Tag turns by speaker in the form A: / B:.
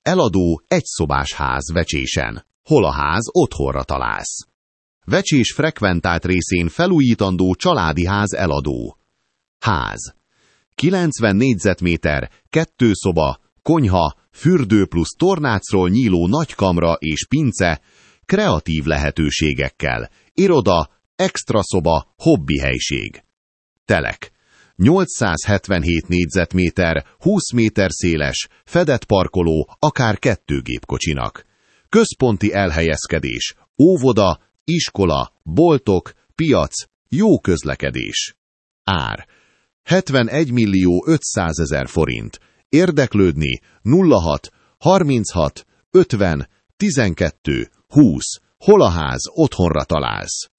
A: Eladó egyszobás ház Vecsésen. Hol a ház, otthonra találsz. Vecsés frekventált részén felújítandó családi ház eladó. Ház. 90 négyzetméter, 2 szoba, konyha, fürdő plusz tornácról nyíló nagykamra és pince, kreatív lehetőségekkel, iroda, extra szoba, hobbi helység. Telek. 877 négyzetméter, 20 méter széles, fedett parkoló, akár 2 gépkocsinak. Központi elhelyezkedés, óvoda, iskola, boltok, piac, jó közlekedés. Ár. 71.500.000 forint. Érdeklődni 06 36 50 12 20. Hol a ház, otthonra találsz.